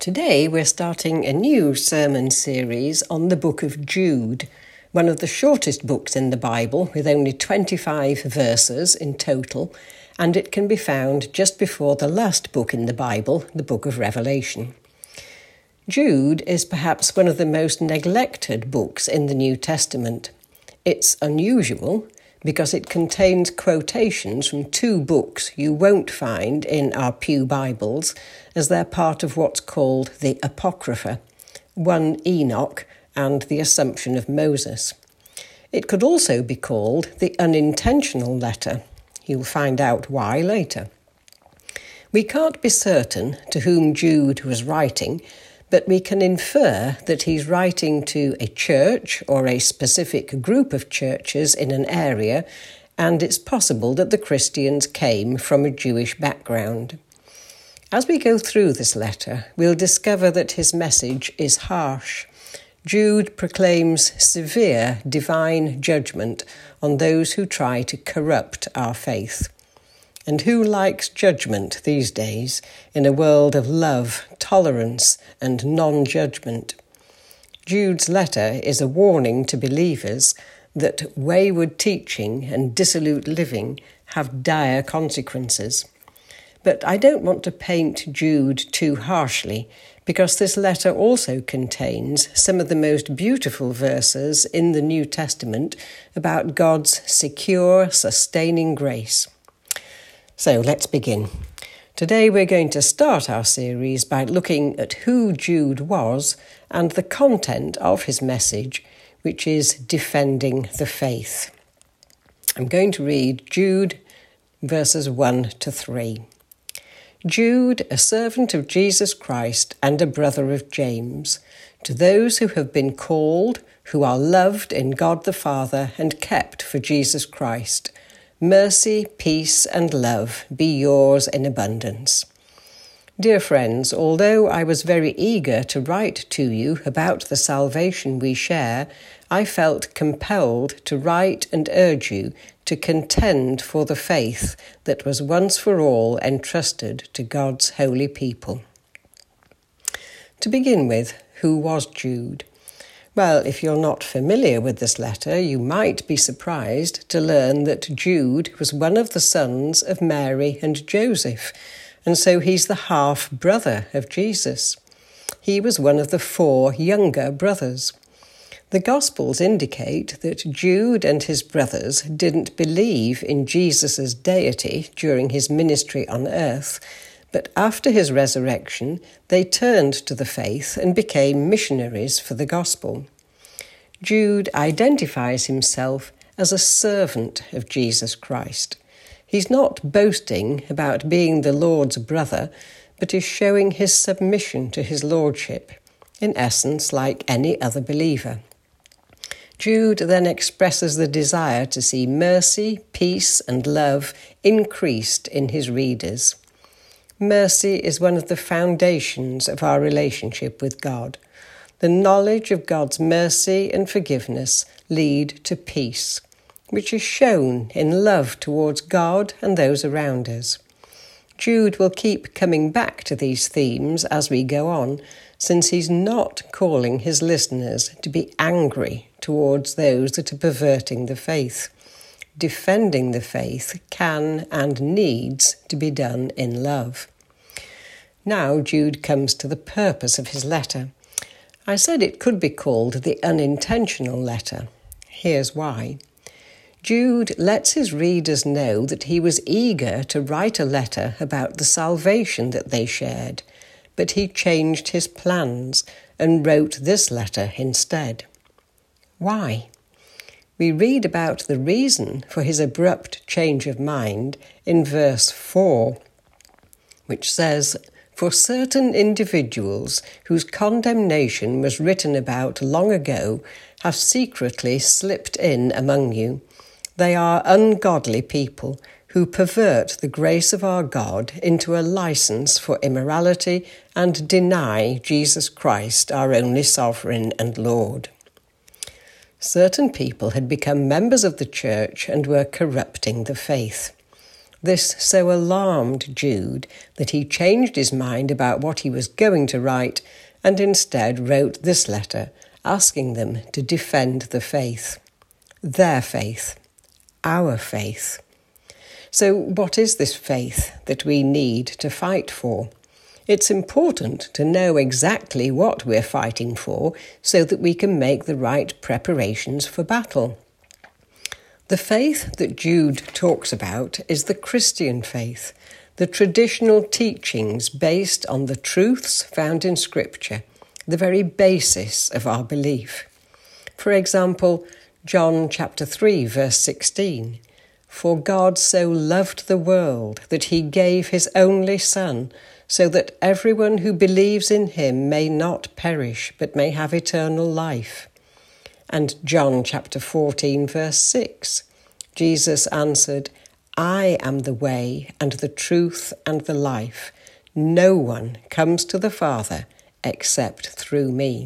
Today we're starting a new sermon series on the book of Jude, one of the shortest books in the Bible with only 25 verses in total, and it can be found just before the last book in the Bible, the book of Revelation. Jude is perhaps one of the most neglected books in the New Testament. It's unusual because it contains quotations from two books you won't find in our Pew Bibles, as they're part of what's called the Apocrypha, 1 Enoch and the Assumption of Moses. It could also be called the unintentional letter. You'll find out why later. We can't be certain to whom Jude was writing, but we can infer that he's writing to a church or a specific group of churches in an area, and it's possible that the Christians came from a Jewish background. As we go through this letter, we'll discover that his message is harsh. Jude proclaims severe divine judgment on those who try to corrupt our faith. And who likes judgment these days in a world of love, tolerance, and non-judgment? Jude's letter is a warning to believers that wayward teaching and dissolute living have dire consequences. But I don't want to paint Jude too harshly, because this letter also contains some of the most beautiful verses in the New Testament about God's secure, sustaining grace. So let's begin. Today we're going to start our series by looking at who Jude was and the content of his message, which is defending the faith. I'm going to read Jude verses 1 to 3. Jude, a servant of Jesus Christ and a brother of James, to those who have been called, who are loved in God the Father and kept for Jesus Christ, mercy, peace, and love be yours in abundance. Dear friends, although I was very eager to write to you about the salvation we share, I felt compelled to write and urge you to contend for the faith that was once for all entrusted to God's holy people. To begin with, who was Jude? Well, if you're not familiar with this letter, you might be surprised to learn that Jude was one of the sons of Mary and Joseph, and so he's the half-brother of Jesus. He was one of the 4 younger brothers. The Gospels indicate that Jude and his brothers didn't believe in Jesus' deity during his ministry on earth, but after his resurrection, they turned to the faith and became missionaries for the gospel. Jude identifies himself as a servant of Jesus Christ. He's not boasting about being the Lord's brother, but is showing his submission to his lordship, in essence like any other believer. Jude then expresses the desire to see mercy, peace, and love increased in his readers. Mercy is one of the foundations of our relationship with God. The knowledge of God's mercy and forgiveness lead to peace, which is shown in love towards God and those around us. Jude will keep coming back to these themes as we go on, since he's not calling his listeners to be angry towards those that are perverting the faith. Defending the faith can and needs to be done in love. Now Jude comes to the purpose of his letter. I said it could be called the unintentional letter. Here's why. Jude lets his readers know that he was eager to write a letter about the salvation that they shared, but he changed his plans and wrote this letter instead. Why? We read about the reason for his abrupt change of mind in verse 4, which says, "For certain individuals whose condemnation was written about long ago have secretly slipped in among you. They are ungodly people who pervert the grace of our God into a license for immorality and deny Jesus Christ, our only sovereign and Lord." Certain people had become members of the church and were corrupting the faith. This so alarmed Jude that he changed his mind about what he was going to write and instead wrote this letter, asking them to defend the faith. Their faith. Our faith. So what is this faith that we need to fight for? It's important to know exactly what we're fighting for so that we can make the right preparations for battle. The faith that Jude talks about is the Christian faith, the traditional teachings based on the truths found in Scripture, the very basis of our belief. For example, John chapter 3, verse 16, "For God so loved the world that he gave his only Son, so that everyone who believes in him may not perish, but may have eternal life." And John chapter 14, verse 6, Jesus answered, "I am the way and the truth and the life. No one comes to the Father except through me."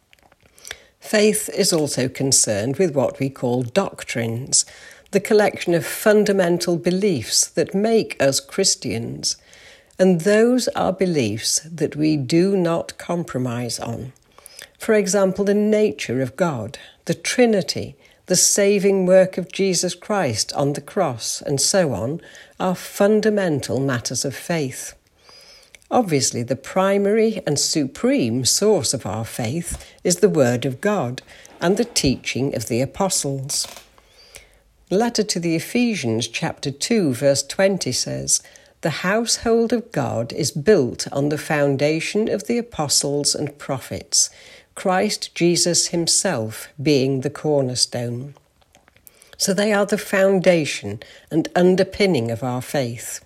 Faith is also concerned with what we call doctrines, the collection of fundamental beliefs that make us Christians. And those are beliefs that we do not compromise on. For example, the nature of God, the Trinity, the saving work of Jesus Christ on the cross, and so on, are fundamental matters of faith. Obviously, the primary and supreme source of our faith is the Word of God and the teaching of the apostles. The letter to the Ephesians, chapter 2, verse 20 says, "The household of God is built on the foundation of the apostles and prophets, Christ Jesus himself being the cornerstone." So they are the foundation and underpinning of our faith.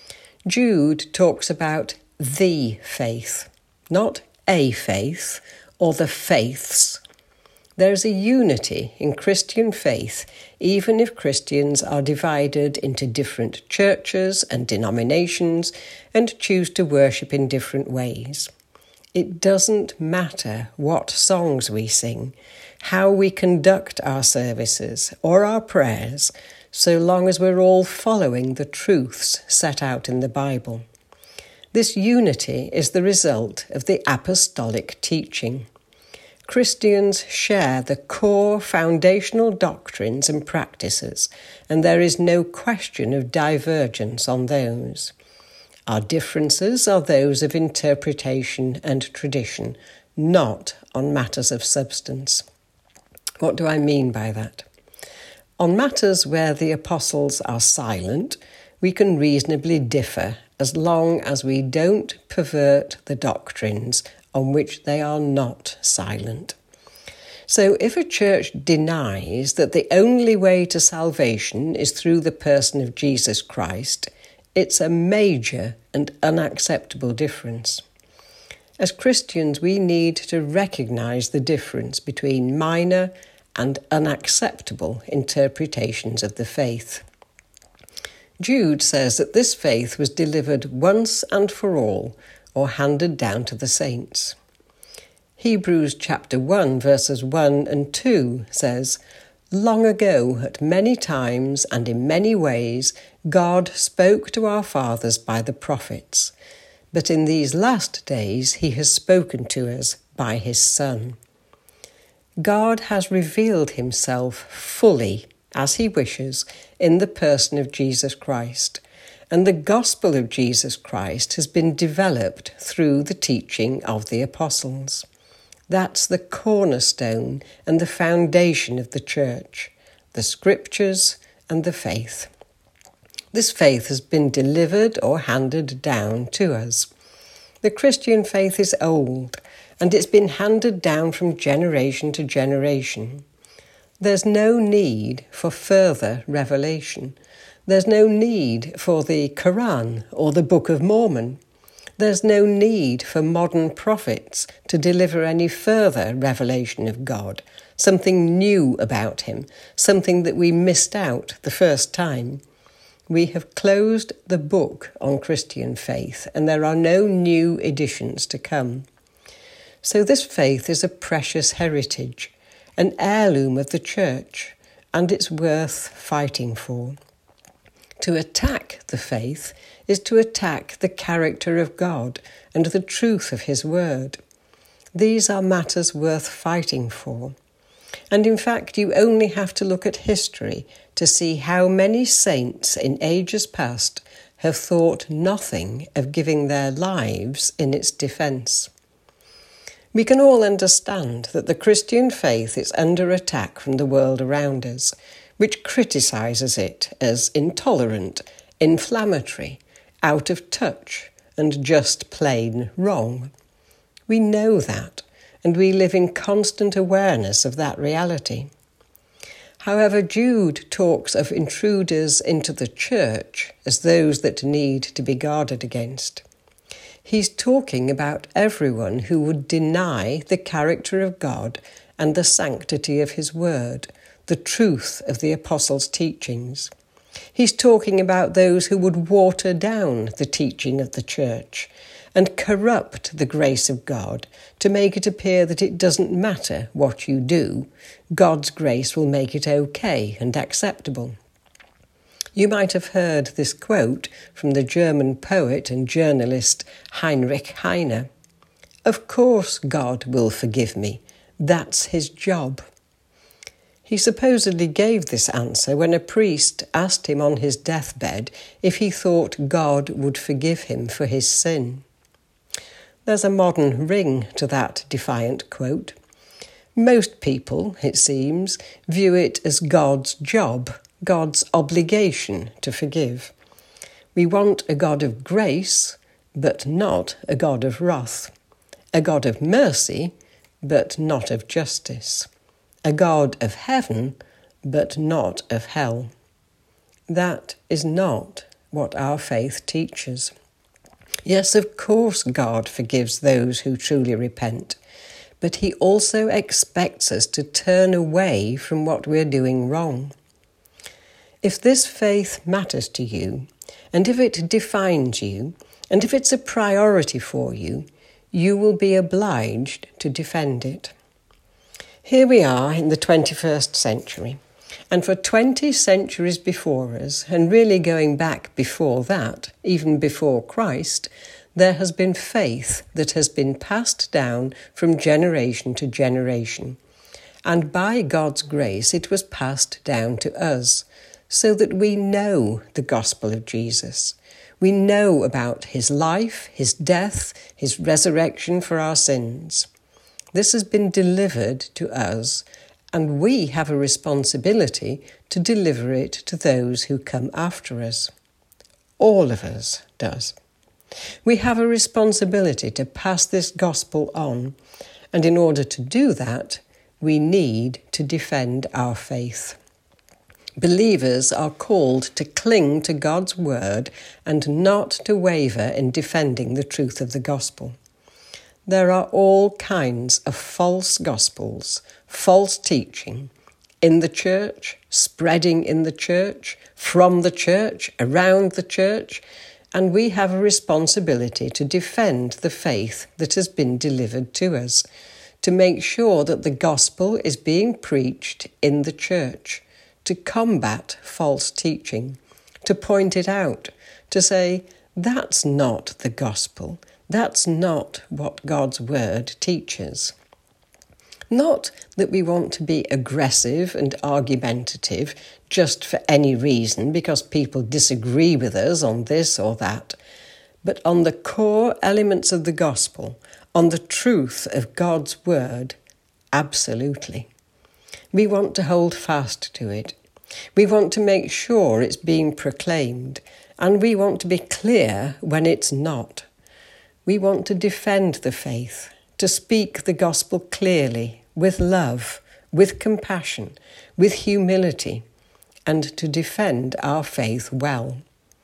Jude talks about the faith, not a faith or the faiths. There is a unity in Christian faith, even if Christians are divided into different churches and denominations and choose to worship in different ways. It doesn't matter what songs we sing, how we conduct our services or our prayers, so long as we're all following the truths set out in the Bible. This unity is the result of the apostolic teaching. Christians share the core foundational doctrines and practices, and there is no question of divergence on those. Our differences are those of interpretation and tradition, not on matters of substance. What do I mean by that? On matters where the apostles are silent, we can reasonably differ as long as we don't pervert the doctrines on which they are not silent. So if a church denies that the only way to salvation is through the person of Jesus Christ, it's a major and unacceptable difference. As Christians, we need to recognise the difference between minor and unacceptable interpretations of the faith. Jude says that this faith was delivered once and for all, or handed down to the saints. Hebrews chapter 1 verses 1 and 2 says, "Long ago, at many times and in many ways, God spoke to our fathers by the prophets, but in these last days he has spoken to us by his Son." God has revealed himself fully, as he wishes, in the person of Jesus Christ, and the gospel of Jesus Christ has been developed through the teaching of the apostles. That's the cornerstone and the foundation of the church, the scriptures and the faith. This faith has been delivered or handed down to us. The Christian faith is old, and it's been handed down from generation to generation. There's no need for further revelation. There's no need for the Quran or the Book of Mormon. There's no need for modern prophets to deliver any further revelation of God, something new about him, something that we missed out the first time. We have closed the book on Christian faith, and there are no new editions to come. So this faith is a precious heritage, an heirloom of the church, and it's worth fighting for. To attack the faith is to attack the character of God and the truth of his word. These are matters worth fighting for. And in fact, you only have to look at history to see how many saints in ages past have thought nothing of giving their lives in its defence. We can all understand that the Christian faith is under attack from the world around us, which criticises it as intolerant, inflammatory, out of touch, and just plain wrong. We know that, and we live in constant awareness of that reality. However, Jude talks of intruders into the church as those that need to be guarded against. He's talking about everyone who would deny the character of God and the sanctity of his word, the truth of the apostles' teachings. He's talking about those who would water down the teaching of the church and corrupt the grace of God to make it appear that it doesn't matter what you do. God's grace will make it okay and acceptable. You might have heard this quote from the German poet and journalist Heinrich Heine. "Of course God will forgive me. That's his job." He supposedly gave this answer when a priest asked him on his deathbed if he thought God would forgive him for his sin. There's a modern ring to that defiant quote. Most people, it seems, view it as God's job, God's obligation to forgive. We want a God of grace, but not a God of wrath. A God of mercy, but not of justice. A God of heaven, but not of hell. That is not what our faith teaches. Yes, of course God forgives those who truly repent, but he also expects us to turn away from what we're doing wrong. If this faith matters to you, and if it defines you, and if it's a priority for you, you will be obliged to defend it. Here we are in the 21st century, and for 20 centuries before us, and really going back before that, even before Christ, there has been faith that has been passed down from generation to generation. And by God's grace, it was passed down to us, so that we know the gospel of Jesus. We know about his life, his death, his resurrection for our sins. This has been delivered to us, and we have a responsibility to deliver it to those who come after us. All of us does. We have a responsibility to pass this gospel on, and in order to do that, we need to defend our faith. Believers are called to cling to God's word and not to waver in defending the truth of the gospel. There are all kinds of false gospels, false teaching, in the church, spreading in the church, from the church, around the church, and we have a responsibility to defend the faith that has been delivered to us, to make sure that the gospel is being preached in the church, to combat false teaching, to point it out, to say, that's not the gospel, that's not what God's word teaches. Not that we want to be aggressive and argumentative just for any reason because people disagree with us on this or that, but on the core elements of the gospel, on the truth of God's word, absolutely. We want to hold fast to it. We want to make sure it's being proclaimed, and we want to be clear when it's not. We want to defend the faith, to speak the gospel clearly, with love, with compassion, with humility, and to defend our faith well.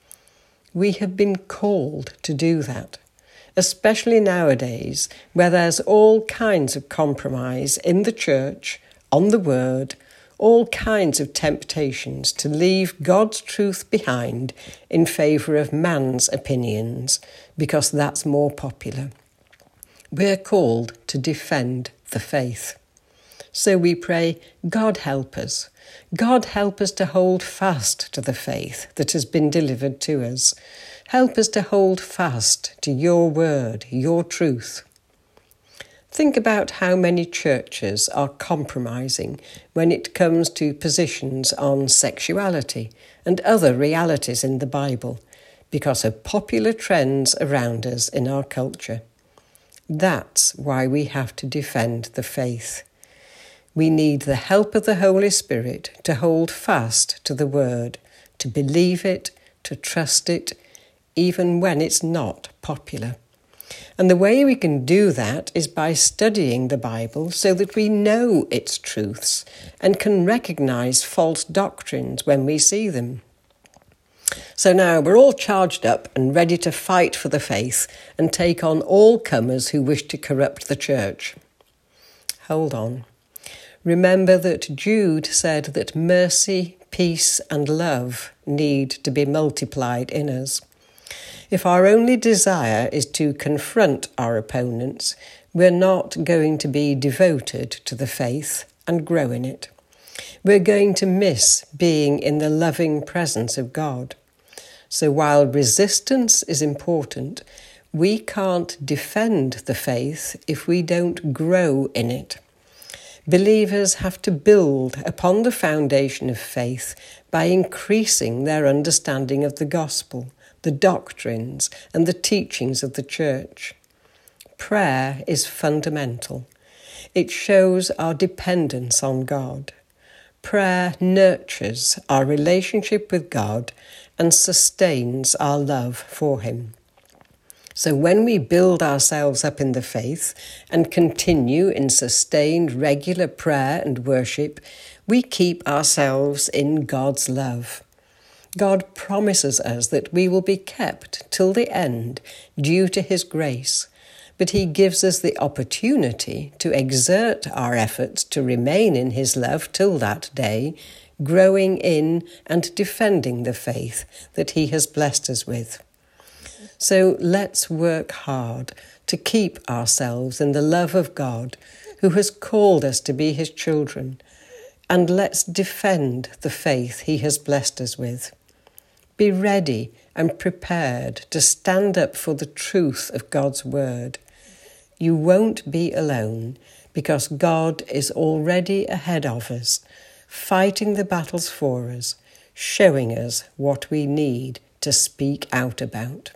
We have been called to do that, especially nowadays where there's all kinds of compromise in the church, on the word, all kinds of temptations to leave God's truth behind in favour of man's opinions, because that's more popular. We're called to defend the faith. So we pray, God help us. God, help us to hold fast to the faith that has been delivered to us. Help us to hold fast to your word, your truth. Think about how many churches are compromising when it comes to positions on sexuality and other realities in the Bible because of popular trends around us in our culture. That's why we have to defend the faith. We need the help of the Holy Spirit to hold fast to the Word, to believe it, to trust it, even when it's not popular. And the way we can do that is by studying the Bible so that we know its truths and can recognise false doctrines when we see them. So now we're all charged up and ready to fight for the faith and take on all comers who wish to corrupt the church. Hold on. Remember that Jude said that mercy, peace and love need to be multiplied in us. If our only desire is to confront our opponents, we're not going to be devoted to the faith and grow in it. We're going to miss being in the loving presence of God. So while resistance is important, we can't defend the faith if we don't grow in it. Believers have to build upon the foundation of faith by increasing their understanding of the gospel, the doctrines and the teachings of the church. Prayer is fundamental. It shows our dependence on God. Prayer nurtures our relationship with God and sustains our love for Him. So when we build ourselves up in the faith and continue in sustained regular prayer and worship, we keep ourselves in God's love. God promises us that we will be kept till the end due to His grace, but He gives us the opportunity to exert our efforts to remain in His love till that day, growing in and defending the faith that He has blessed us with. So let's work hard to keep ourselves in the love of God, who has called us to be His children, and let's defend the faith He has blessed us with. Be ready and prepared to stand up for the truth of God's word. You won't be alone because God is already ahead of us, fighting the battles for us, showing us what we need to speak out about.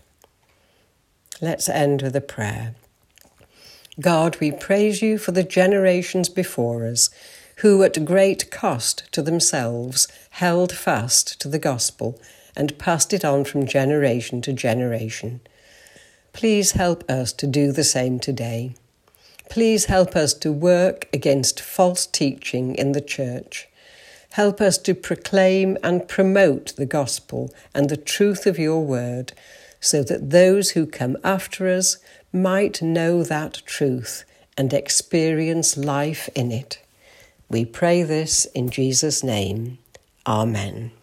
Let's end with a prayer. God, we praise you for the generations before us who at great cost to themselves held fast to the gospel and passed it on from generation to generation. Please help us to do the same today. Please help us to work against false teaching in the church. Help us to proclaim and promote the gospel and the truth of your word, so that those who come after us might know that truth and experience life in it. We pray this in Jesus' name. Amen.